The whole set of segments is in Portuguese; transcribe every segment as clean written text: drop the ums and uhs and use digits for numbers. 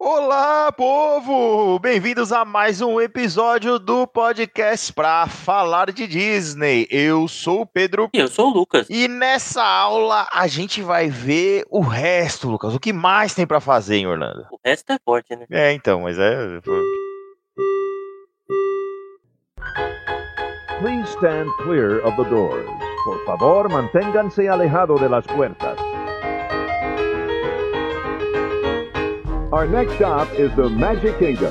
Olá, povo! Bem-vindos a mais um episódio do podcast pra falar de Disney. Eu sou o Pedro. E eu sou o Lucas. E nessa aula a gente vai ver o resto, Lucas. O que mais tem pra fazer em Orlando? O resto é forte, né? Então, mas é... Please stand clear of the doors. Por favor, manténganse alejado de las puertas. Our next stop is the Magic Kingdom.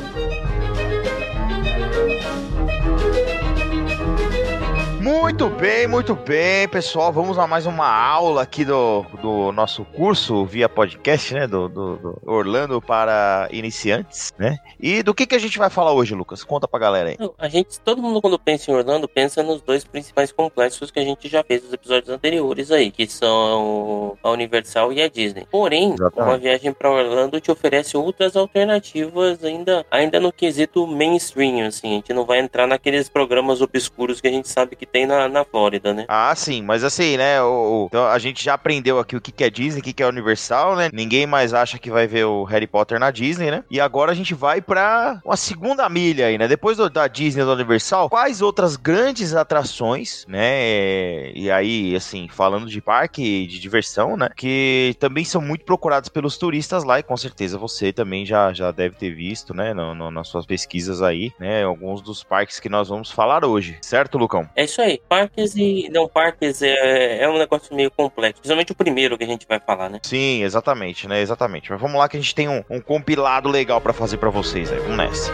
Muito bem, pessoal. Vamos a mais uma aula aqui do nosso curso via podcast, né? Do Orlando para iniciantes, né? E do que a gente vai falar hoje, Lucas? Conta pra galera aí. Todo mundo quando pensa em Orlando, pensa nos dois principais complexos que a gente já fez nos episódios anteriores aí, que são a Universal e a Disney. Porém, Exatamente. Uma viagem para Orlando te oferece outras alternativas ainda no quesito mainstream, assim. A gente não vai entrar naqueles programas obscuros que a gente sabe que tem na Flórida, né? Ah, sim, mas assim, né, então a gente já aprendeu aqui o que é Disney, o que é Universal, né, ninguém mais acha que vai ver o Harry Potter na Disney, né, e agora a gente vai pra uma segunda milha aí, né, depois da Disney e da Universal, quais outras grandes atrações, né, e aí, assim, falando de parque, de diversão, né, que também são muito procurados pelos turistas lá, e com certeza você também já deve ter visto, né, nas suas pesquisas aí, né, alguns dos parques que nós vamos falar hoje, certo, Lucão? É isso aí. Parques é um negócio meio complexo. Principalmente o primeiro que a gente vai falar, né? Sim, exatamente, né? Exatamente. Mas vamos lá que a gente tem um compilado legal pra fazer pra vocês aí. Vamos nessa.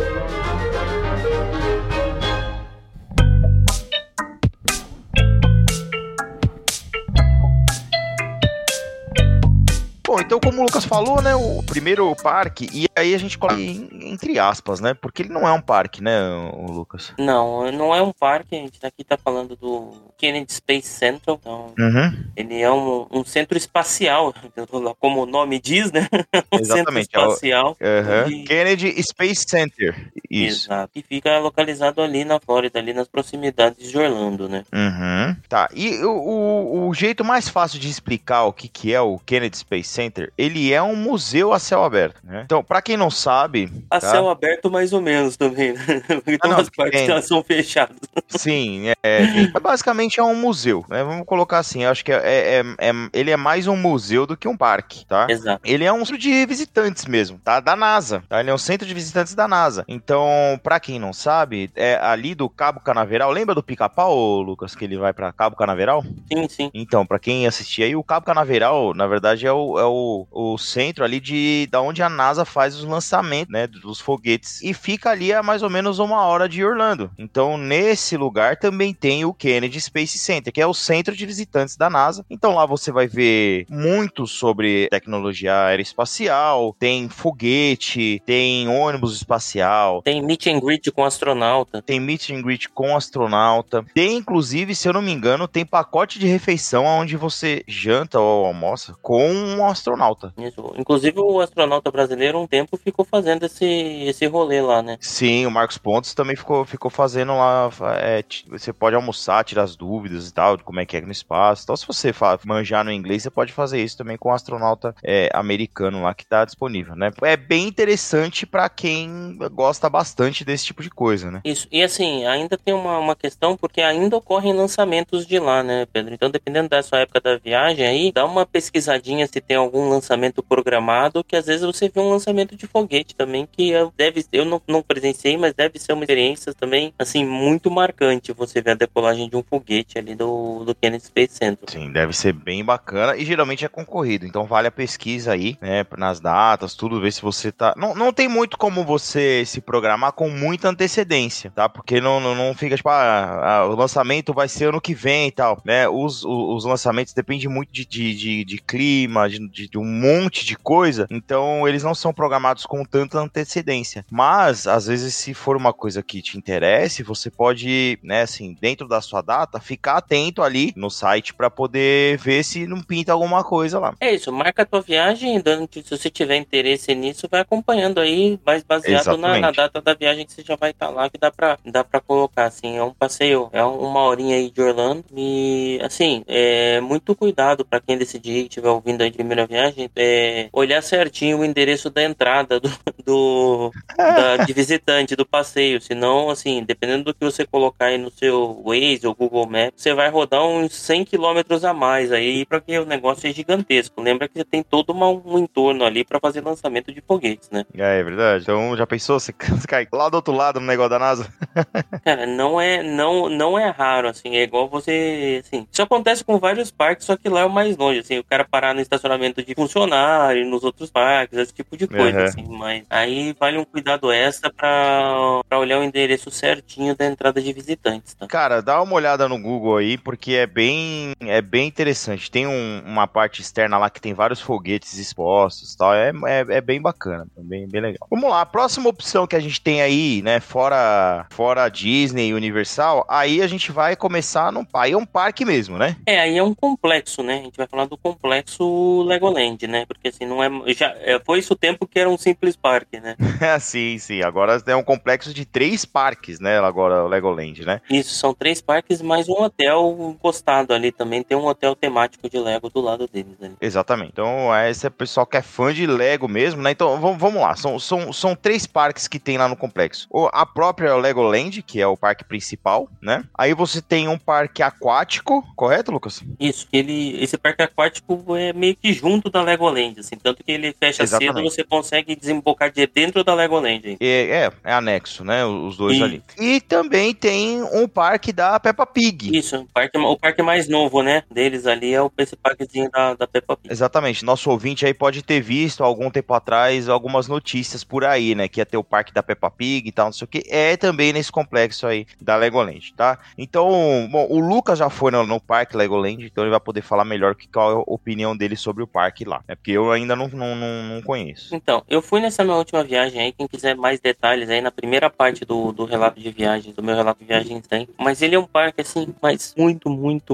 Bom, então como o Lucas falou, né, o primeiro parque, e aí a gente coloca entre aspas, né, porque ele não é um parque, né, o Lucas? Não é um parque, a gente aqui tá falando do Kennedy Space Center, então ele é um centro espacial, como o nome diz, né, Exatamente, centro espacial. Kennedy Space Center, isso. Exato, que fica localizado ali na Flórida, ali nas proximidades de Orlando, né. Tá, e o jeito mais fácil de explicar o que é o Kennedy Space Center, ele é um museu a céu aberto, né? Então, pra quem não sabe... A céu aberto mais ou menos também, né? Então as partes que elas são fechadas. Sim, basicamente é um museu, né? Vamos colocar assim, eu acho que ele é mais um museu do que um parque, tá? Exato. Ele é um centro de visitantes mesmo, tá? Da NASA, tá? Ele é um centro de visitantes da NASA. Então, pra quem não sabe, é ali do Cabo Canaveral, lembra do Pica-Pau, Lucas, que ele vai pra Cabo Canaveral? Sim. Então, pra quem assistir aí, o Cabo Canaveral, na verdade, é o centro ali da onde a NASA faz os lançamentos, né, dos foguetes, e fica ali a mais ou menos 1 hora de Orlando. Então, nesse lugar também tem o Kennedy Space Center, que é o centro de visitantes da NASA. Então, lá você vai ver muito sobre tecnologia aeroespacial, tem foguete, tem ônibus espacial, tem meet and greet com astronauta. Tem, inclusive, se eu não me engano, tem pacote de refeição onde você janta ou almoça com um astronauta. Isso. Inclusive, o astronauta brasileiro, um tempo, ficou fazendo esse rolê lá, né? Sim, o Marcos Pontes também ficou fazendo lá. Você pode almoçar, tirar as dúvidas e tal, de como é que é no espaço. Então, se você manjar no inglês, você pode fazer isso também com o astronauta americano lá que tá disponível, né? É bem interessante pra quem gosta bastante desse tipo de coisa, né? Isso. E assim, ainda tem uma questão, porque ainda ocorrem lançamentos de lá, né, Pedro? Então, dependendo da sua época da viagem aí, dá uma pesquisadinha se tem algum lançamento programado, que às vezes você vê um lançamento de foguete também, que eu não presenciei, mas deve ser uma experiência também, assim, muito marcante você ver a decolagem de um foguete ali do Kennedy Space Center. Sim, deve ser bem bacana e geralmente é concorrido, então vale a pesquisa aí, né, nas datas, tudo, ver se você tá... Não tem muito como você se programar com muita antecedência, tá? Porque não fica, tipo, o lançamento vai ser ano que vem e tal, né? Os lançamentos dependem muito de clima, de um monte de coisa, então eles não são programados com tanta antecedência. Mas, às vezes, se for uma coisa que te interesse, você pode, né, assim, dentro da sua data, ficar atento ali no site para poder ver se não pinta alguma coisa lá. É isso, marca a tua viagem, se você tiver interesse nisso, vai acompanhando aí, mas baseado na data da viagem que você já vai estar lá, que dá pra colocar, assim, é um passeio, é 1 horinha aí de Orlando, e, assim, muito cuidado para quem decidir, estiver ouvindo aí de primeira viagem, viagem, olhar certinho o endereço da entrada de visitante, do passeio. Senão, assim, dependendo do que você colocar aí no seu Waze ou Google Maps, você vai rodar uns 100 quilômetros a mais aí, porque o negócio é gigantesco. Lembra que você tem todo um entorno ali para fazer lançamento de foguetes, né? É verdade. Então, já pensou? Você cai lá do outro lado no negócio da NASA? Cara, não é raro, assim, é igual você, assim, isso acontece com vários parques, só que lá é o mais longe, assim, o cara parar no estacionamento de funcionário, nos outros parques, esse tipo de coisa, assim, mas aí vale um cuidado extra pra olhar o endereço certinho da entrada de visitantes, tá? Cara, dá uma olhada no Google aí, porque é bem interessante. Tem uma parte externa lá que tem vários foguetes expostos e tal, é bem bacana, bem legal. Vamos lá, a próxima opção que a gente tem aí, né, fora Disney e Universal, aí a gente vai começar aí é um parque mesmo, né? Aí é um complexo, né? A gente vai falar do complexo Legoland, né? Porque assim, não é. Foi isso o tempo que era um simples parque, né? Sim. Agora é um complexo de 3 parques, né? Agora o Legoland, né? Isso, são 3 parques mais um hotel encostado ali também. Tem um hotel temático de Lego do lado deles ali. Exatamente. Então, esse é o pessoal que é fã de Lego mesmo, né? Então, vamos lá. São 3 parques que tem lá no complexo. A própria Legoland, que é o parque principal, né? Aí você tem um parque aquático, correto, Lucas? Isso, esse parque aquático é meio que junto da Legoland, assim, tanto que ele fecha cedo, você consegue desembocar de dentro da Legoland. É anexo, né? Os dois ali. E também tem um parque da Peppa Pig. Isso, o parque mais novo, né? Deles ali é esse parquezinho da Peppa Pig. Exatamente. Nosso ouvinte aí pode ter visto algum tempo atrás algumas notícias por aí, né? Que ia ter o parque da Peppa Pig e tal, não sei o que. É também nesse complexo aí da Legoland, tá? Então, bom, o Lucas já foi no parque Legoland, então ele vai poder falar melhor qual é a opinião dele sobre o parque lá. É porque eu ainda não conheço. Então, eu fui nessa minha última viagem aí, quem quiser mais detalhes aí, na primeira parte do relato de viagens, do meu relato de viagens tem. Mas ele é um parque, assim, mas muito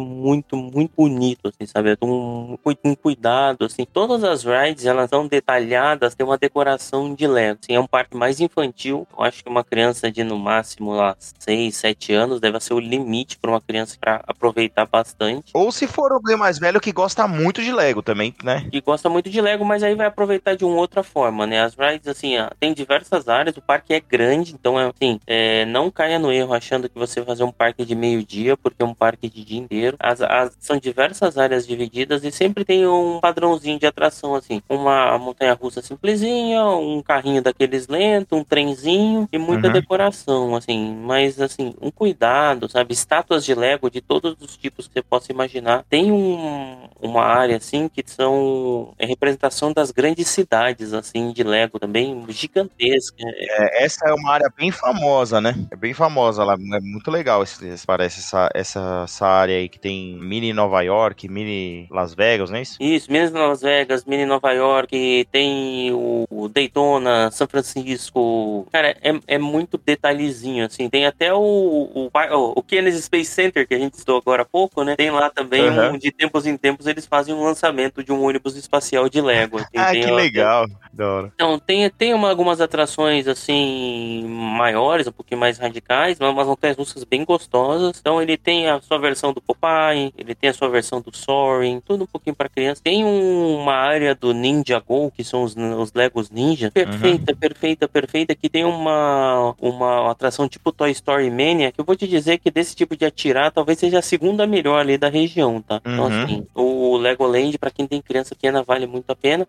bonito, assim, sabe? Um cuidado, assim. Todas as rides, elas são detalhadas, tem uma decoração de Lego. Assim, é um parque mais infantil. Eu acho que uma criança de, no máximo, lá, 6, 7 anos, deve ser o limite para uma criança para aproveitar bastante. Ou se for alguém mais velho que gosta muito de Lego também, né? Que gosta muito de Lego, mas aí vai aproveitar de uma outra forma, né? As rides, assim, tem diversas áreas, o parque é grande, então, assim, não caia no erro achando que você vai fazer um parque de meio-dia, porque é um parque de dia inteiro. São diversas áreas divididas e sempre tem um padrãozinho de atração, assim, uma montanha-russa simplesinha, um carrinho daqueles lentos, um trenzinho e muita decoração, assim, mas, assim, um cuidado, sabe? Estátuas de Lego de todos os tipos que você possa imaginar. Tem uma área, assim, que são representação das grandes cidades, assim, de Lego também, gigantesca. Essa é uma área bem famosa, né? É bem famosa lá, é muito legal parece essa área aí que tem mini Nova York, mini Las Vegas, não é isso? Isso, mini Las Vegas, mini Nova York, tem o Daytona, São Francisco. Cara, é muito detalhezinho, assim. Tem até o Kennedy Space Center, que a gente citou agora há pouco, né? Tem lá também, de tempos em tempos, eles fazem um lançamento de um ônibus espacial de Lego. Assim, que legal. Da hora. Então, tem algumas atrações, assim, maiores, um pouquinho mais radicais, mas umas montanhas russas bem gostosas. Então, ele tem a sua versão do Popeye, ele tem a sua versão do Soaring, tudo um pouquinho para criança. Tem uma área do Ninja Go, que são os Legos Ninja, perfeita, que tem uma atração tipo Toy Story Mania, que eu vou te dizer que desse tipo de atirar, talvez seja a segunda melhor ali da região, tá? Então, assim, o Legoland, para quem tem criança pequena, vale muito a pena.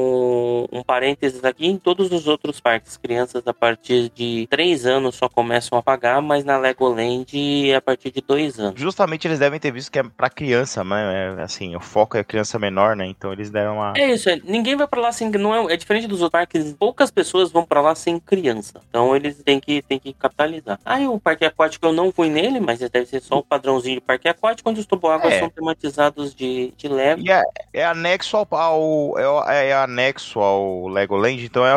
Um parênteses aqui, em todos os outros parques, crianças a partir de 3 anos só começam a pagar, mas na Legoland é a partir de 2 anos. Justamente eles devem ter visto que é pra criança, né? Assim, o foco é criança menor, né? Então eles deram uma... É isso, ninguém vai pra lá sem... É diferente dos outros parques, poucas pessoas vão pra lá sem criança. Então eles têm que capitalizar. Aí o parque aquático eu não fui nele, mas deve ser só o padrãozinho de parque aquático, onde os toboáguas são tematizados de Lego. E é anexo ao anexo ao Legoland, então é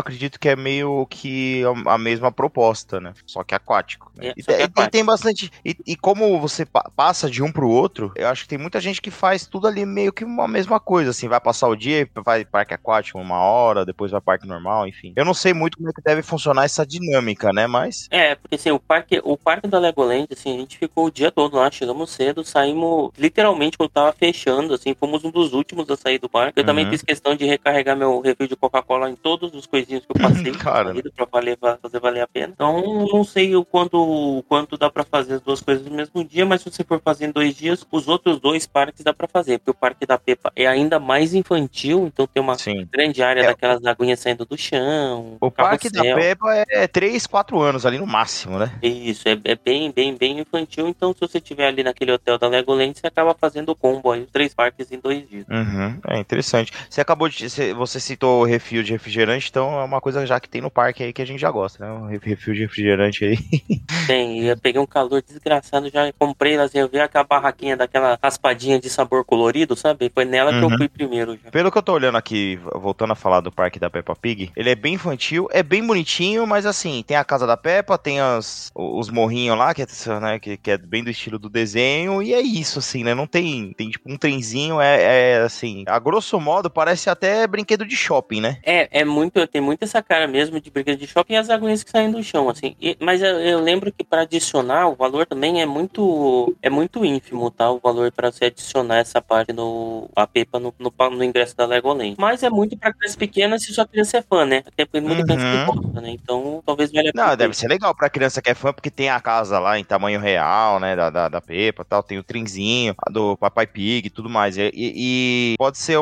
acredito que é meio que a mesma proposta, né? Só que aquático. Né? Aquático. Tem bastante... E como você passa de um pro outro, eu acho que tem muita gente que faz tudo ali meio que uma mesma coisa, assim, vai passar o dia, vai parque aquático 1 hora, depois vai parque normal, enfim. Eu não sei muito como é que deve funcionar essa dinâmica, né, mas... Porque assim, o parque da Legoland, assim, a gente ficou o dia todo lá, chegamos cedo, saímos, literalmente, quando tava fechando, assim, fomos um dos últimos a sair do parque. Eu também fiz questão de recarregar meu refil de Coca-Cola em todos os coisinhos que eu passei Cara, pra fazer valer a pena. Então, não sei o quanto dá pra fazer as duas coisas no mesmo dia, mas se você for fazer em 2 dias, os outros 2 parques dá pra fazer, porque o Parque da Peppa é ainda mais infantil, então tem uma grande área daquelas aguinhas saindo do chão. O Parque da Peppa é 3, 4 anos ali no máximo, né? Isso, é bem infantil, então se você estiver ali naquele hotel da Legoland, você acaba fazendo o combo aí, os 3 parques em 2 dias. É interessante. Você citou o refil de refrigerante, então é uma coisa já que tem no parque aí que a gente já gosta, né? Um refil de refrigerante aí. Tem, eu peguei um calor desgraçado, já comprei, assim, eu vi aquela barraquinha daquela raspadinha de sabor colorido, sabe? Foi nela que eu fui primeiro já. Pelo que eu tô olhando aqui, voltando a falar do parque da Peppa Pig, ele é bem infantil, é bem bonitinho, mas assim, tem a casa da Peppa, tem os morrinhos lá, que é bem do estilo do desenho, e é isso, assim, né? Não tem tipo um trenzinho, assim, a grosso modo, parece até brinquedo de shopping, né? Tem muito essa cara mesmo de brinquedo de shopping e as aguinhas que saem do chão, assim. Mas eu lembro que para adicionar, o valor também é muito ínfimo, tá? O valor para você adicionar essa parte a Peppa no ingresso da Legoland. Mas é muito para criança pequena se sua criança é fã, né? Até porque muita criança que gosta, né? Então talvez valha a pena. Não, deve ser legal pra criança que é fã, porque tem a casa lá em tamanho real, né, da Peppa e tal, tem o trenzinho do Papai Pig e tudo mais. E pode ser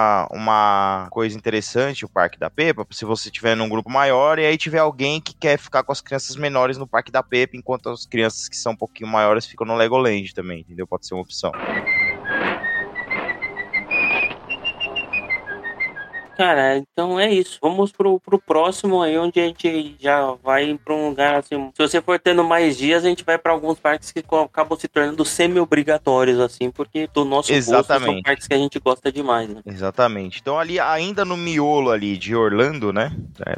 uma coisa interessante o parque da Peppa, se você tiver num grupo maior e aí tiver alguém que quer ficar com as crianças menores no parque da Peppa, enquanto as crianças que são um pouquinho maiores ficam no Legoland também, entendeu? Pode ser uma opção. Cara, então é isso. Vamos pro próximo aí, onde a gente já vai pra um lugar assim. Se você for tendo mais dias, a gente vai pra alguns parques que acabam se tornando semi-obrigatórios, assim, porque do nosso gosto são parques que a gente gosta demais, né? Exatamente. Então ali, ainda no miolo ali de Orlando, né?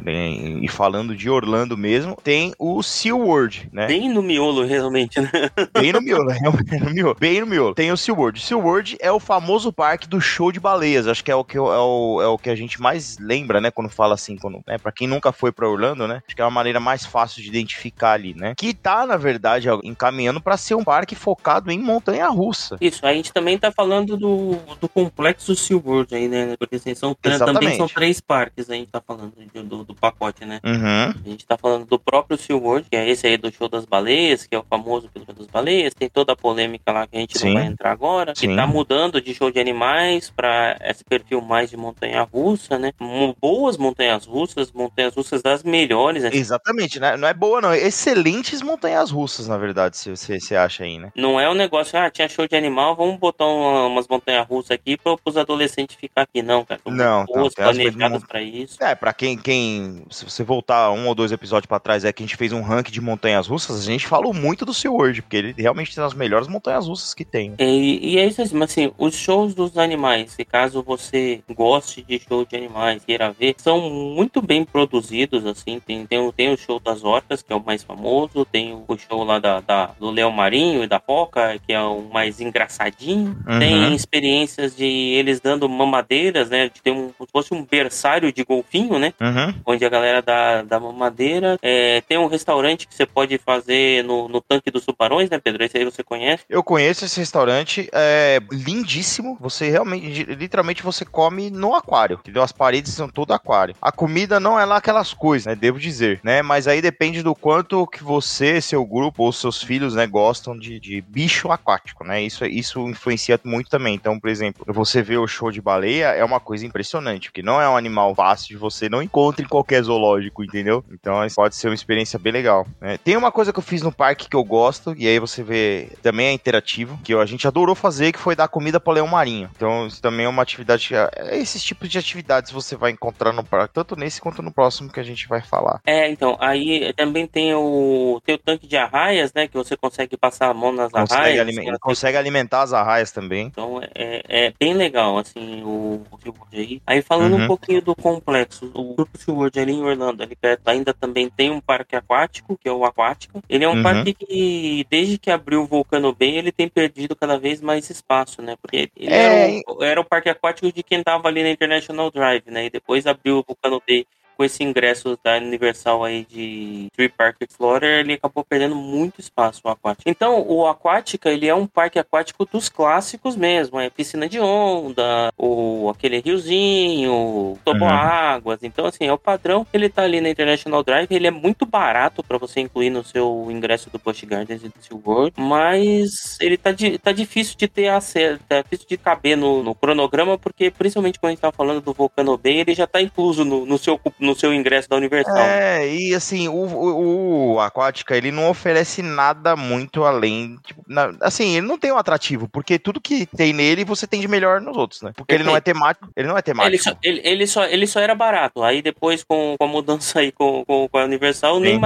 E falando de Orlando mesmo, tem o SeaWorld, né? Bem no miolo, realmente, né? Bem no miolo, bem no miolo. Tem o SeaWorld. SeaWorld é o famoso parque do show de baleias. Acho que é o que a gente mais lembra, né, quando fala assim, né, pra quem nunca foi pra Orlando, né, acho que é uma maneira mais fácil de identificar ali, né, que tá, na verdade, encaminhando pra ser um parque focado em montanha-russa. Isso, a gente também tá falando do complexo SeaWorld aí, né, porque assim, também são 3 parques, a gente tá falando do pacote, né. A gente tá falando do próprio SeaWorld, que é esse aí do show das baleias, que é o famoso pelo show das baleias, tem toda a polêmica lá que a gente não vai entrar agora, que tá mudando de show de animais pra esse perfil mais de montanha-russa, né? Boas montanhas russas das melhores. Assim. Exatamente, né? Não é boa, não. Excelentes montanhas russas, na verdade, se você acha aí, né? Não é um negócio, tinha show de animal, vamos botar umas montanhas russas aqui para os adolescentes ficar aqui. Não, cara. Não, boas, planejadas para isso. Pra quem. Se você voltar 1 ou 2 episódios pra trás, que a gente fez um ranking de montanhas russas, a gente falou muito do SeaWorld, porque ele realmente tem as melhores montanhas russas que tem. E é isso assim, os shows dos animais, se caso você goste de show de animais, queira ver, são muito bem produzidos, assim, tem o show das orcas, que é o mais famoso, tem o show lá do leão marinho e da foca, que é o mais engraçadinho, tem experiências de eles dando mamadeiras, né, de ter como se fosse um berçário de golfinho, né, onde a galera dá mamadeira, tem um restaurante que você pode fazer no tanque dos tubarões, né, Pedro, esse aí você conhece? Eu conheço esse restaurante, é lindíssimo, você realmente, literalmente você come no aquário, entendeu? As paredes são todo aquário. A comida não é lá aquelas coisas, né? Devo dizer, né? Mas aí depende do quanto que você, seu grupo ou seus filhos, né, gostam de bicho aquático, né? Isso influencia muito também. Então, por exemplo, você vê o show de baleia, é uma coisa impressionante, porque não é um animal fácil de você não encontra em qualquer zoológico, entendeu? Então, pode ser uma experiência bem legal, né? Tem uma coisa que eu fiz no parque que eu gosto, e aí você vê, também é interativo, que a gente adorou fazer, que foi dar comida para o leão marinho. Então, isso também é uma atividade, esses tipos de atividade novidades você vai encontrar no parque, tanto nesse quanto no próximo que a gente vai falar? Então, aí também tem o tanque de arraias, né, que você consegue passar a mão nas arraias. Consegue alimentar as arraias também. Então, é bem legal, assim, o SeaWorld aí. Aí, falando um pouquinho do complexo, o Grupo SeaWorld ali em Orlando, ali perto, ainda também tem um parque aquático, que é o Aquática. Ele é um parque que, desde que abriu o Volcano Bay, ele tem perdido cada vez mais espaço, né, porque ele era o parque aquático de quem tava ali na International Drive, né, e depois abriu o Volcano Bay com esse ingresso da Universal aí de Tree Park Explorer, ele acabou perdendo muito espaço, o Aquática. Então, o Aquática, ele é um parque aquático dos clássicos mesmo, é piscina de onda, aquele riozinho, toboáguas. Então, assim, é o padrão. Ele tá ali na International Drive, ele é muito barato para você incluir no seu ingresso do Busch Gardens e do SeaWorld, mas ele tá difícil de ter acesso, tá difícil de caber no cronograma, porque principalmente quando a gente tá falando do Volcano Bay, ele já tá incluso no seu ingresso da Universal. E assim, o Aquática, ele não oferece nada muito além, tipo, assim, ele não tem um atrativo, porque tudo que tem nele, você tem de melhor nos outros, né? Porque ele não é temático. Ele só era barato, aí depois com a mudança aí com a Universal, nem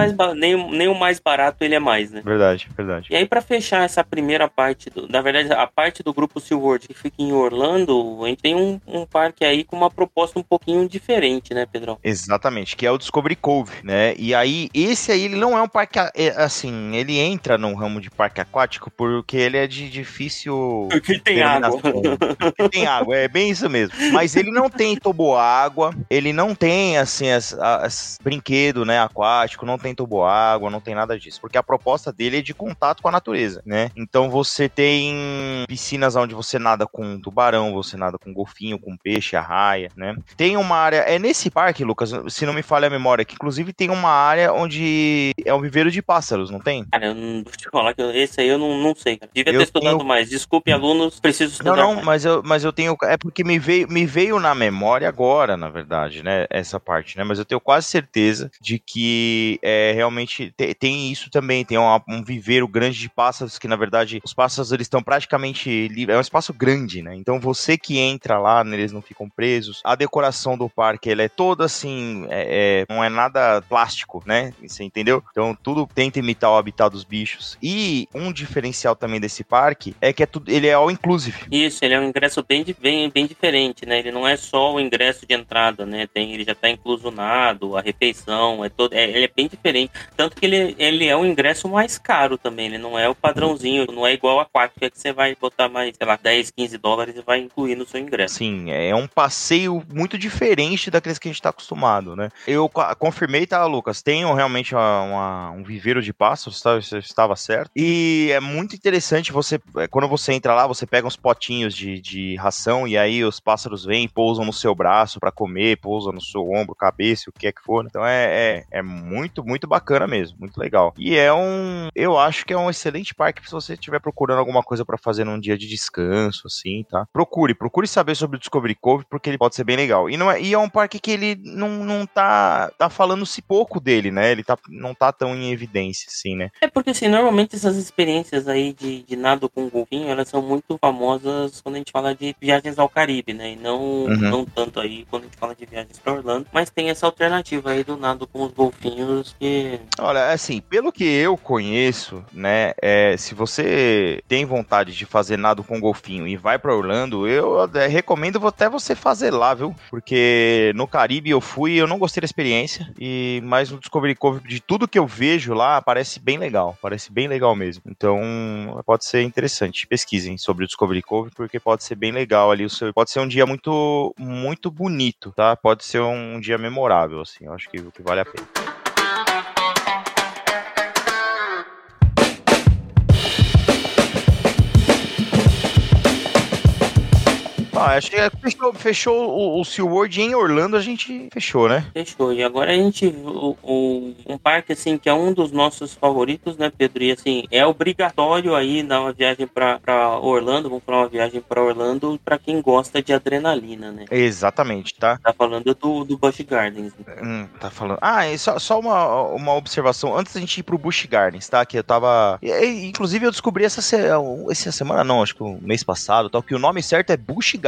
o mais barato ele é mais, né? Verdade. E aí, pra fechar essa primeira parte, na verdade, a parte do grupo SeaWorld que fica em Orlando, a gente tem um parque aí com uma proposta um pouquinho diferente, né, Pedrão? Exatamente, que é o Discovery Cove, né? E aí, esse aí, ele não é um parque, assim, ele entra no ramo de parque aquático porque ele é de difícil... Porque tem água. Porque tem água, é bem isso mesmo. Mas ele não tem toboágua, ele não tem, assim, as brinquedo, né, aquático, não tem toboágua, não tem nada disso. Porque a proposta dele é de contato com a natureza, né? Então você tem piscinas onde você nada com tubarão, você nada com golfinho, com peixe, arraia, né? Tem uma área, é nesse parque, Lucas, se não me falha a memória, que inclusive tem uma área onde é um viveiro de pássaros, não tem? Cara, eu não vou te falar que esse aí eu não sei, cara. Devia ter estudado mais. Desculpe, alunos, preciso estudar. Não, mas eu tenho, é porque me veio na memória agora, na verdade, né, essa parte, né, mas eu tenho quase certeza de que realmente tem isso também, tem um viveiro grande de pássaros, que na verdade os pássaros eles estão praticamente livres, é um espaço grande, né, então você que entra lá, eles não ficam presos, a decoração do parque, ela é toda assim, não é nada plástico, né, você entendeu? Então tudo tenta imitar o habitat dos bichos, e um diferencial também desse parque é que ele é all inclusive. Isso, ele é um ingresso bem diferente, né, ele não é só o ingresso de entrada, né, ele já tá incluso nado, a refeição, ele é bem diferente, tanto que ele é um ingresso mais caro também, ele não é o padrãozinho, não é igual a Aquática que você vai botar mais, sei lá, 10, 15 dólares e vai incluir no seu ingresso. Sim, é um passeio muito diferente daqueles que a gente tá acostumado, né? Eu confirmei, tá, Lucas? Tem realmente um viveiro de pássaros, tá? Você estava certo. E é muito interessante quando você entra lá, você pega uns potinhos de ração e aí os pássaros vêm, pousam no seu braço para comer, pousam no seu ombro, cabeça, o que é que for. Então é muito, muito bacana mesmo, muito legal. E eu acho que é um excelente parque se você estiver procurando alguma coisa para fazer num dia de descanso, assim, tá? Procure saber sobre o Discovery Cove, porque ele pode ser bem legal. E é um parque que ele não tá falando-se pouco dele, né? Ele não tá tão em evidência, assim, né? Porque, assim, normalmente essas experiências aí de nado com golfinho, elas são muito famosas quando a gente fala de viagens ao Caribe, né? E não tanto aí quando a gente fala de viagens para Orlando, mas tem essa alternativa aí do nado com os golfinhos que... Olha, assim, pelo que eu conheço, né, se você tem vontade de fazer nado com golfinho e vai pra Orlando, eu recomendo até você fazer lá, viu? Porque no Caribe eu fui e eu não gostei da experiência, mas no Discovery Cove, de tudo que eu vejo lá, parece bem legal mesmo. Então, pode ser interessante. Pesquisem sobre o Discovery Cove, porque pode ser bem legal ali, pode ser um dia muito, muito bonito, tá? Pode ser um dia memorável, assim, eu acho que vale a pena. Acho que fechou o SeaWorld em Orlando, a gente fechou, né? Fechou. E agora a gente um parque assim que é um dos nossos favoritos, né, Pedro? E assim, é obrigatório aí dar uma viagem pra Orlando, vamos falar uma viagem pra Orlando pra quem gosta de adrenalina, né? Exatamente, tá? Tá falando do Busch Gardens. Né? Tá falando. E só uma observação antes da gente ir pro Busch Gardens, tá? Que eu tava... Inclusive eu descobri essa semana, não, acho que o mês passado, tal, que o nome certo é Busch Gardens.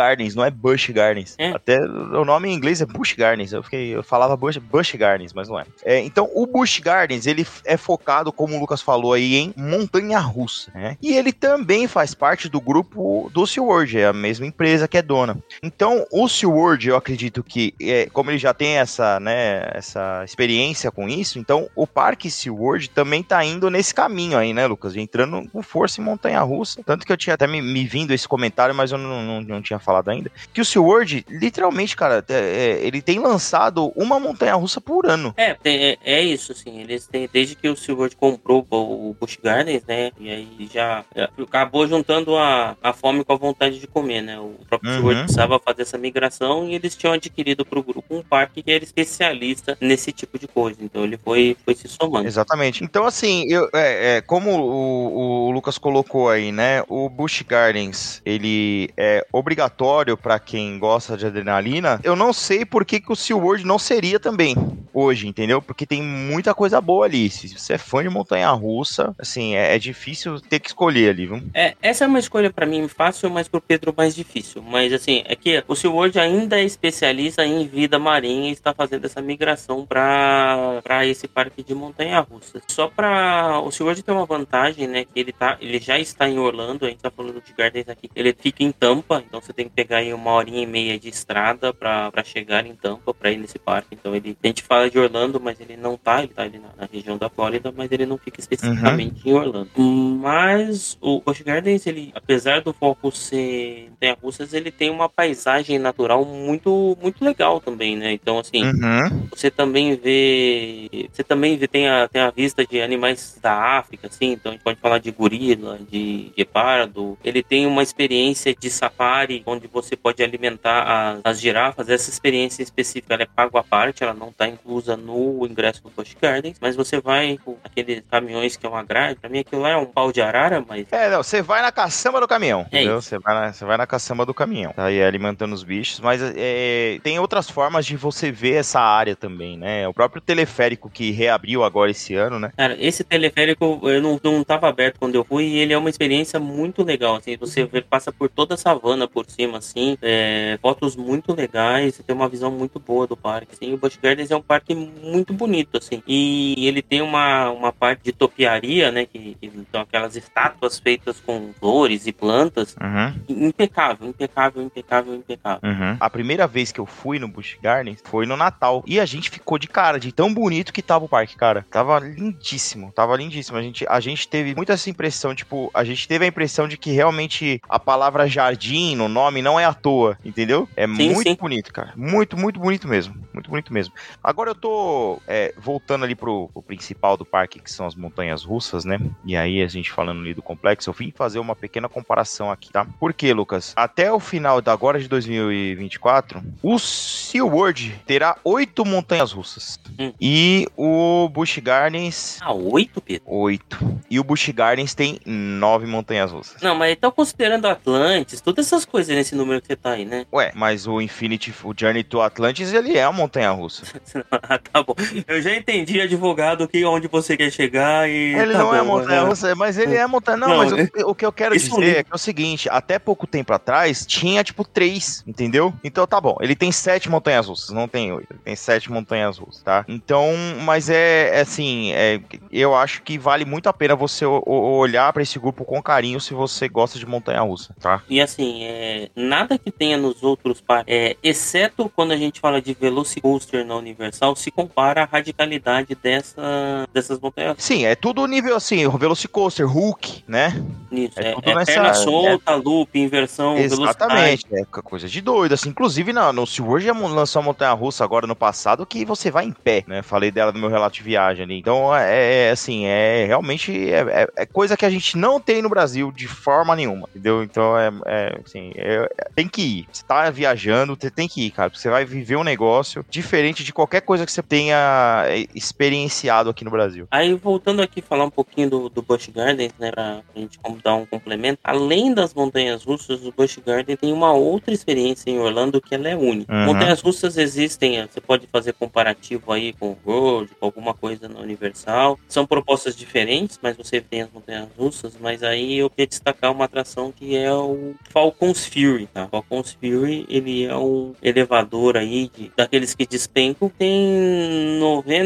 Gardens, não é Busch Gardens. Até o nome em inglês é Busch Gardens. Eu falava Busch Gardens, mas não é. Então, o Busch Gardens, ele é focado, como o Lucas falou aí, em montanha-russa, né? E ele também faz parte do grupo do SeaWorld, é a mesma empresa que é dona. Então, o SeaWorld, eu acredito que, como ele já tem essa experiência com isso, então o Parque SeaWorld também tá indo nesse caminho aí, né, Lucas? Entrando com força em montanha-russa. Tanto que eu tinha até me vindo esse comentário, mas eu não tinha falado ainda, que o SeaWorld, literalmente, cara, ele tem lançado uma montanha-russa por ano. É isso, assim, eles têm, desde que o SeaWorld comprou o Busch Gardens, né, e aí já acabou juntando a fome com a vontade de comer, né, o próprio SeaWorld precisava fazer essa migração e eles tinham adquirido pro grupo um parque que era especialista nesse tipo de coisa, então ele foi se somando. Exatamente. Então, assim, como o Lucas colocou aí, né, o Busch Gardens, ele é obrigatório para quem gosta de adrenalina. Eu não sei por que o SeaWorld não seria também hoje, entendeu? Porque tem muita coisa boa ali. Se você é fã de montanha-russa, assim, é difícil ter que escolher ali, viu? Essa é uma escolha para mim fácil, mas pro Pedro mais difícil. Mas, assim, é que o SeaWorld ainda é especialista em vida marinha e está fazendo essa migração para esse parque de montanha-russa. Só para o SeaWorld ter uma vantagem, né, que ele já está em Orlando, a gente tá falando de Gardens aqui, ele fica em Tampa, então você tem que pegar aí 1h30 de estrada para chegar em Tampa, para ir nesse parque. Então a gente fala de Orlando, mas ele não tá, ele tá ali na região da Flórida, mas ele não fica especificamente em Orlando. Mas o Busch Gardens, ele, apesar do foco ser montanha-russas, ele tem uma paisagem natural muito, muito legal também, né? Então, assim, você também vê, tem a vista de animais da África, assim, então a gente pode falar de gorila, de guepardo. Ele tem uma experiência de safari, onde você pode alimentar as girafas. Essa experiência específica, ela é pago à parte, ela não está inclusa no ingresso do Busch Gardens, mas você vai com aqueles caminhões que é uma grade. Pra mim aquilo lá é um pau de arara, mas... Você vai na caçamba do caminhão, entendeu? Isso. Você vai na caçamba do caminhão, tá aí alimentando os bichos, mas tem outras formas de você ver essa área também, né? O próprio teleférico que reabriu agora esse ano, né? Cara, esse teleférico eu não tava aberto quando eu fui e ele é uma experiência muito legal, assim, você passa por toda a savana por cima, assim, fotos muito legais, você tem uma visão muito boa do parque, assim. O Busch Gardens é um parque muito bonito, assim, e ele tem uma parte de topiaria, né, que são aquelas estátuas feitas com flores e plantas, impecável. A primeira vez que eu fui no Busch Gardens foi no Natal, e a gente ficou de cara, de tão bonito que tava o parque, cara. Tava lindíssimo. A gente teve muito essa impressão, tipo, a gente teve a impressão de que realmente a palavra jardim no nome não é à toa, entendeu? Muito bonito, cara. Muito, muito bonito mesmo. Muito bonito mesmo. Agora eu tô voltando ali pro principal do parque, que são as montanhas russas, né? E aí a gente falando ali do complexo, eu vim fazer uma pequena comparação aqui, tá? Por quê, Lucas? Até o final agora de 2024, o SeaWorld terá 8 montanhas russas. E o Busch Gardens... 8, Pedro? 8. E o Busch Gardens tem 9 montanhas russas. Não, mas estão considerando Atlantis, todas essas coisas nesse número que você tá aí, né? Ué, mas o Journey to Atlantis, ele é uma montanha russa. Tá bom. Eu já entendi, advogado, onde você quer chegar e... Ele tá não bom, é montanha russa, mas ele é montanha... Não, mas o que eu quero dizer é que é o seguinte, até pouco tempo atrás, tinha, tipo, 3, entendeu? Então, tá bom, ele tem 7 montanhas russas, não tem 8, ele tem 7 montanhas russas, tá? Então, mas assim, eu acho que vale muito a pena você olhar pra esse grupo com carinho se você gosta de montanha russa, tá? E assim, nada que tenha nos outros parques, exceto quando a gente fala de Velocicoaster na Universal, se compara à radicalidade dessas montanhas. Sim, é tudo nível assim, Velocicoaster, Hulk, né? Isso, perna solta, loop, inversão, exatamente, velocidade. Coisa de doido, assim, inclusive no SeaWorld lançou uma montanha-russa agora no passado que você vai em pé, né? Falei dela no meu relato de viagem ali, então assim, realmente coisa que a gente não tem no Brasil de forma nenhuma, entendeu? Então assim, tem que ir, você tá viajando, você tem que ir, cara, porque você vai viver um negócio diferente de qualquer coisa coisa que você tenha experienciado aqui no Brasil. Aí, voltando aqui, falar um pouquinho do Busch Gardens, né, pra gente dar um complemento. Além das montanhas russas, o Busch Gardens tem uma outra experiência em Orlando que ela é única. Montanhas russas existem, você pode fazer comparativo aí com o World, com alguma coisa na Universal. São propostas diferentes, mas você tem as montanhas russas, mas aí eu queria destacar uma atração que é o Falcon's Fury, tá? Falcon's Fury, ele é um elevador aí daqueles que despencam, tem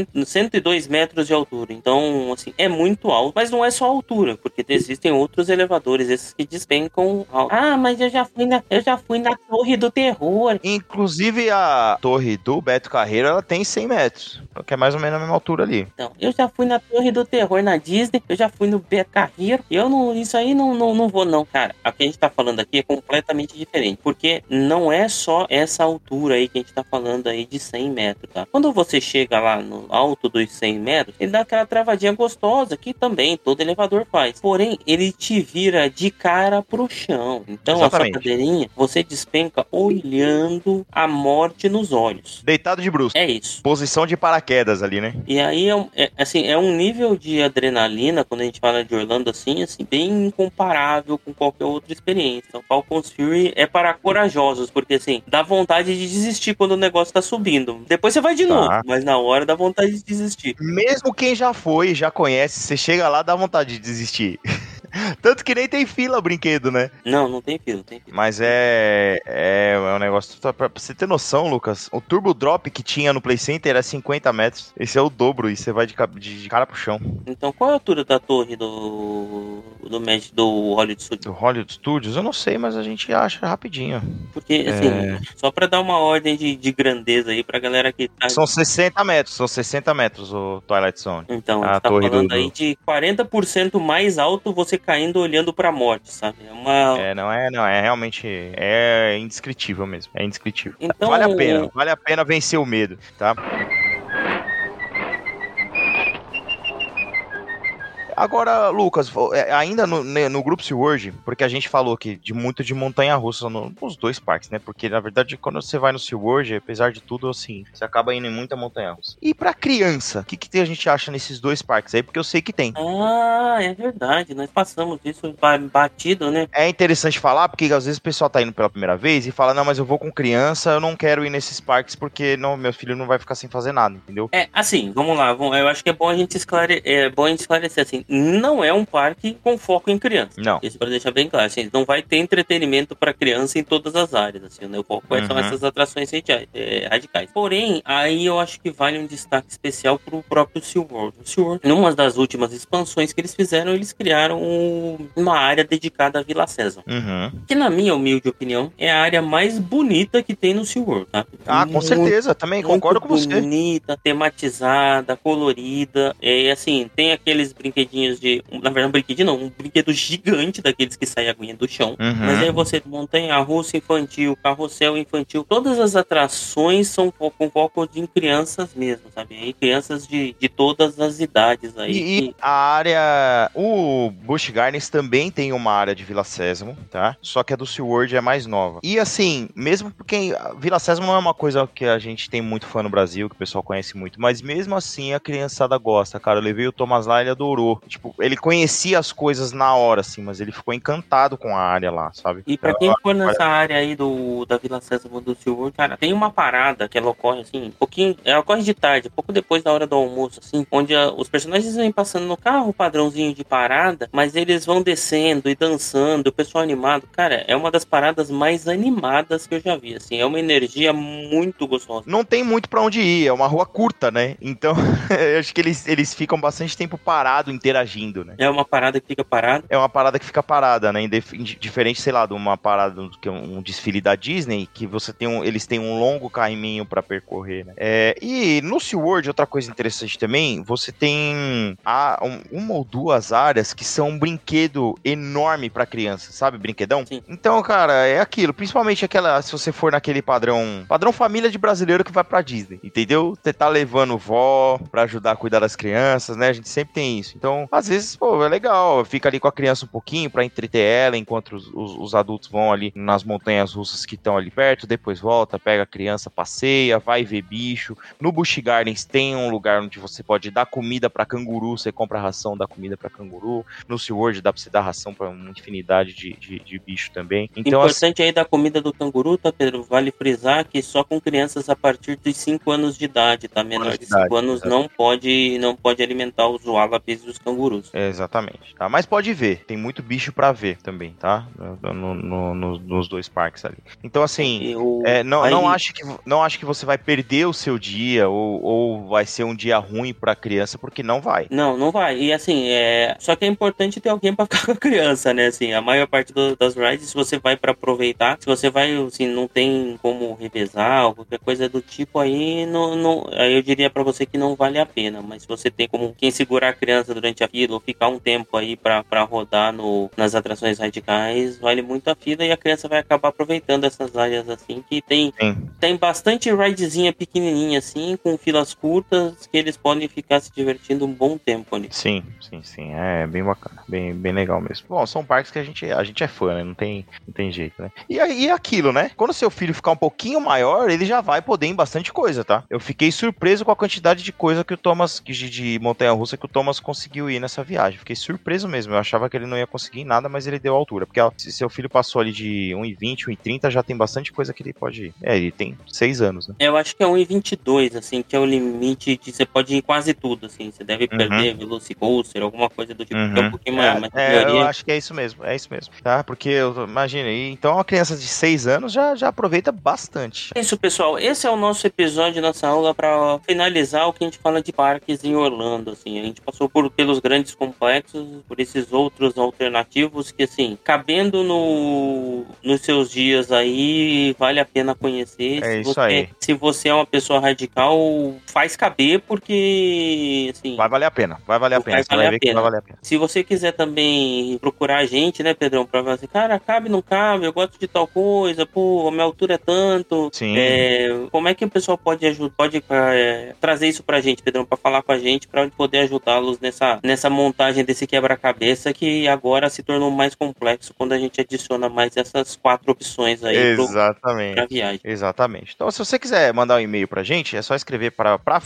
102 metros de altura, então, assim, é muito alto, mas não é só a altura, porque existem outros elevadores, esses que despencam alto. Ah, mas eu já fui na Torre do Terror. Inclusive, a torre do Beto Carreiro, ela tem 100 metros, que é mais ou menos a mesma altura ali. Então, eu já fui na Torre do Terror na Disney, eu já fui no Beto Carreiro, isso aí não vou não, cara. O que a gente tá falando aqui é completamente diferente, porque não é só essa altura aí que a gente tá falando aí de 100 metros, tá? Quando você chega lá no alto dos 100 metros, ele dá aquela travadinha gostosa, que também todo elevador faz. Porém, ele te vira de cara pro chão. Então, Exatamente. a sua cadeirinha, você despenca olhando a morte nos olhos. Deitado de bruços. É isso. Posição de paraquedas ali, né? E aí, é um nível de adrenalina, quando a gente fala de Orlando, assim, bem incomparável com qualquer outra experiência. Então, Falcon's Fury é para corajosos, porque, assim, dá vontade de desistir quando o negócio tá subindo. Depois você vai de novo, mas na hora dá vontade de desistir. Mesmo quem já foi, já conhece, você chega lá, dá vontade de desistir. Tanto que nem tem fila o brinquedo, né? Não tem fila, tem fila. Mas é um negócio... Pra você ter noção, Lucas, o Turbo Drop que tinha no Play Center era 50 metros. Esse é o dobro e você vai de cara pro chão. Então, qual é a altura da torre do Hollywood Studios? Do Hollywood Studios? Eu não sei, mas a gente acha rapidinho. Porque, assim, só pra dar uma ordem de grandeza aí pra galera que tá... São 60 metros o Twilight Zone. Então, a gente tá falando aí de 40% mais alto você caindo olhando pra morte, sabe? É realmente indescritível mesmo. É indescritível. Então, vale a pena vencer o medo, tá? Agora, Lucas, ainda no Grupo SeaWorld, porque a gente falou aqui muito de montanha-russa nos dois parques, né? Porque, na verdade, quando você vai no SeaWorld, apesar de tudo, assim, você acaba indo em muita montanha-russa. E pra criança, o que a gente acha nesses dois parques aí? Porque eu sei que tem. Ah, é verdade. Nós passamos isso batido, né? É interessante falar, porque às vezes o pessoal tá indo pela primeira vez e fala, não, mas eu vou com criança, eu não quero ir nesses parques porque meu filho não vai ficar sem fazer nada, entendeu? Assim, vamos lá. Eu acho que é bom a gente esclarecer, assim, não é um parque com foco em criança. Não. Isso para deixar bem claro. Assim, não vai ter entretenimento para criança em todas as áreas. Assim, né? O foco são essas atrações radicais. Porém, aí eu acho que vale um destaque especial pro próprio SeaWorld. O SeaWorld, numa das últimas expansões que eles fizeram, eles criaram uma área dedicada à Vila Sésamo. Que, na minha humilde opinião, é a área mais bonita que tem no SeaWorld, tá? Com certeza. Também concordo com você. Bonita, tematizada, colorida. E, assim, tem aqueles brinquedinhos na verdade, um brinquedo gigante daqueles que sai a aguinha do chão. Mas aí você montanha-russa infantil, carrossel infantil, todas as atrações são com foco em crianças mesmo, sabe? E crianças de todas as idades aí. E a área... O Busch Gardens também tem uma área de Vila Sésamo, tá? Só que a do SeaWorld é mais nova. E assim, mesmo porque a Vila Sésamo não é uma coisa que a gente tem muito fã no Brasil, que o pessoal conhece muito, mas mesmo assim a criançada gosta, cara. Eu levei o Thomas lá, ele adorou. Tipo, ele conhecia as coisas na hora, assim, mas ele ficou encantado com a área lá, sabe? E pra quem for nessa área aí da Vila Sésamo do SeaWorld, cara, tem uma parada que ela ocorre, assim, ela ocorre de tarde, pouco depois da hora do almoço, assim, onde os personagens vêm passando no carro, padrãozinho de parada, mas eles vão descendo e dançando, o pessoal animado. Cara, é uma das paradas mais animadas que eu já vi, assim, é uma energia muito gostosa. Não tem muito pra onde ir, é uma rua curta, né? Então, eu acho que eles ficam bastante tempo parado, interagindo, né? É uma parada que fica parada? É uma parada que fica parada, né? Diferente, sei lá, de uma parada que é um desfile da Disney, que eles têm um longo caminho pra percorrer, né? E no SeaWorld, outra coisa interessante também, você tem uma ou duas áreas que são um brinquedo enorme pra criança, sabe? Brinquedão? Sim. Então, cara, é aquilo. Principalmente se você for naquele padrão família de brasileiro que vai pra Disney, entendeu? Você tá levando vó pra ajudar a cuidar das crianças, né? A gente sempre tem isso. Então, Então, às vezes, pô, é legal, fica ali com a criança um pouquinho pra entreter ela, enquanto os adultos vão ali nas montanhas russas que estão ali perto, depois volta, pega a criança, passeia, vai ver bicho. No Busch Gardens tem um lugar onde você pode dar comida pra canguru, você compra a ração, dá comida pra canguru. No SeaWorld dá pra você dar ração pra uma infinidade de bicho também. Então, importante aí da comida do canguru, tá, Pedro? Vale frisar que só com crianças a partir dos 5 anos de idade, tá? Menor de 5 anos não pode alimentar os wallabies e os cangurus. Exatamente, tá? Mas pode ver, tem muito bicho pra ver também, tá? Nos dois parques ali. Então, assim, não acho que você vai perder o seu dia ou vai ser um dia ruim pra criança, porque não vai. Não vai. E assim, só que é importante ter alguém pra ficar com a criança, né? Assim, a maior parte das rides, se você vai pra aproveitar, se você vai, assim, não tem como revezar ou qualquer coisa do tipo, aí aí eu diria pra você que não vale a pena. Mas se você tem como quem segurar a criança durante a fila ou ficar um tempo aí pra rodar nas atrações radicais, vale muito a fila e a criança vai acabar aproveitando essas áreas assim, que tem bastante ridezinha pequenininha assim, com filas curtas, que eles podem ficar se divertindo um bom tempo ali. Sim, é bem bacana, bem legal mesmo. Bom, são parques que a gente é fã, né? Não tem jeito, né? E aí aquilo, né? Quando seu filho ficar um pouquinho maior, ele já vai poder em bastante coisa, tá? Eu fiquei surpreso com a quantidade de coisa que o Thomas, de montanha-russa, que o Thomas conseguiu ir nessa viagem. Fiquei surpreso mesmo. Eu achava que ele não ia conseguir nada, mas ele deu altura. Porque se seu filho passou ali de 1,20, 1,30, já tem bastante coisa que ele pode ir. Ele tem 6 anos, né? Eu acho que é 1,22, assim, que é o limite de você pode ir quase tudo, assim. Você deve perder Velocicoaster, alguma coisa do tipo, que é um pouquinho maior. Mas eu acho que é isso mesmo, tá? Porque, imagina, então a criança de 6 anos já aproveita bastante. É isso, pessoal. Esse é o nosso episódio, nossa aula, para finalizar o que a gente fala de parques em Orlando, assim. A gente passou pelos grandes complexos, por esses outros alternativos que, assim, cabendo nos seus dias aí, vale a pena conhecer. Se você é uma pessoa radical, faz caber, porque, assim... Vai valer a pena. Você vai ver que vai valer a pena. Se você quiser também procurar a gente, né, Pedrão, pra falar assim, cara, cabe, não cabe, eu gosto de tal coisa, pô, a minha altura é tanto. Sim. Como é que o pessoal pode trazer isso pra gente, Pedrão, pra falar com a gente, pra poder ajudá-los nessa montagem desse quebra-cabeça que agora se tornou mais complexo quando a gente adiciona mais essas 4 opções aí pra viagem. Exatamente. Então, se você quiser mandar um e-mail pra gente, é só escrever pra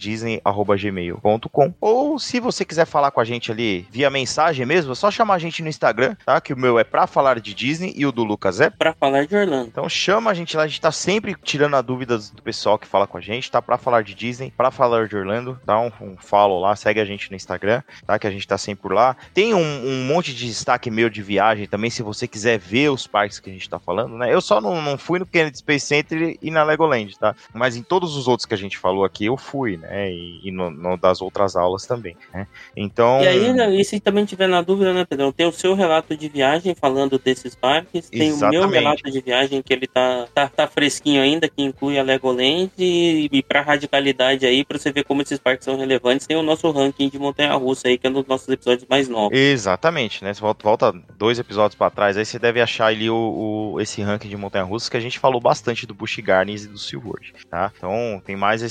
falardedisney@gmail.com, ou se você quiser falar com a gente ali via mensagem mesmo, é só chamar a gente no Instagram, tá? Que o meu é pra falar de Disney e o do Lucas é pra falar de Orlando. Então chama a gente lá, a gente tá sempre tirando a dúvida do pessoal que fala com a gente, tá? Pra falar de Disney, pra falar de Orlando, dá um follow lá, segue a gente no Instagram, tá? Que a gente tá sempre por lá. Tem um monte de destaque meu de viagem também, se você quiser ver os parques que a gente tá falando, né? Eu só não fui no Kennedy Space Center e na Legoland, tá? Mas em todos os outros que a gente falou aqui, eu fui, né? E no das outras aulas também, né? Então... E aí, se também tiver na dúvida, né, Pedrão? Tem o seu relato de viagem falando desses parques, tem Exatamente. O meu relato de viagem que ele tá fresquinho ainda, que inclui a Legoland, e pra radicalidade aí, pra você ver como esses parques são relevantes, tem o nosso ranking de montanha-russa aí, que é um dos nossos episódios mais novos. Exatamente, né? Você volta 2 episódios pra trás, aí você deve achar ali esse ranking de montanha-russa que a gente falou bastante do Busch Gardens e do SeaWorld, tá? Então tem mais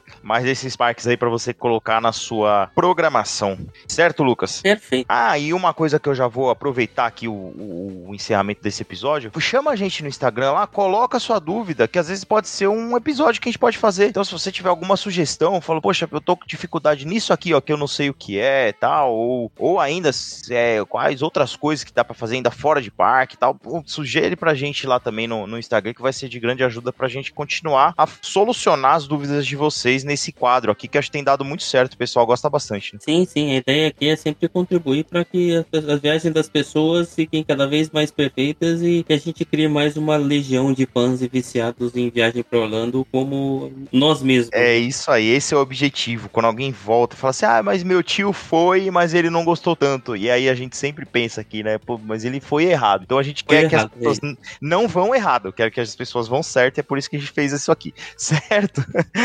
esses parques aí pra você colocar na sua programação. Certo, Lucas? Perfeito. E uma coisa que eu já vou aproveitar aqui o encerramento desse episódio, chama a gente no Instagram lá, coloca a sua dúvida, que às vezes pode ser um episódio que a gente pode fazer. Então, se você tiver alguma sugestão, fala, poxa, eu tô com dificuldade nisso aqui, ó, que eu não sei o que é, tal, ou ainda quais outras coisas que dá pra fazer ainda fora de parque, tal, sugere pra gente lá também no Instagram, que vai ser de grande ajuda pra gente continuar a solucionar as dúvidas de vocês nesse quadro aqui, que acho que tem dado muito certo, o pessoal gosta bastante, né? Sim, a ideia aqui é sempre contribuir para que as viagens das pessoas fiquem cada vez mais perfeitas e que a gente crie mais uma legião de fãs e viciados em viagem para Orlando como nós mesmos. É isso aí, esse é o objetivo. Quando alguém volta e fala assim, mas meu tio foi, mas ele não gostou tanto. E aí a gente sempre pensa aqui, né, pô, mas ele foi errado. Então a gente quer que as pessoas não vão errado, quer que as pessoas vão certo, e é por isso que a gente fez isso aqui, certo?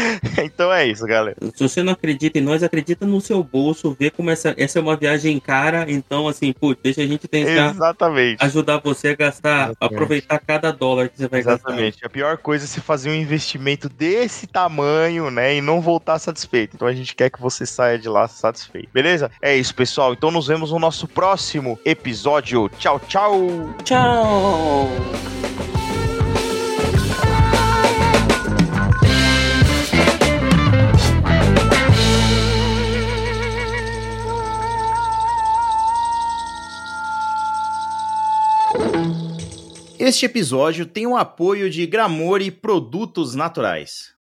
Então é isso, galera. Se você não acredita em nós, acredita no seu bolso, vê como essa é uma viagem cara, então assim, deixa a gente tentar ajudar você a gastar, aproveitar cada dólar que você vai gastar. A pior coisa é você fazer um investimento desse tamanho, né, e não voltar satisfeito. Então a gente quer que você saia de lá satisfeito. Beleza? beleza? É isso, pessoal. Então nos vemos no nosso próximo episódio. Tchau, tchau! Tchau! Este episódio tem o apoio de Gramore Produtos Naturais.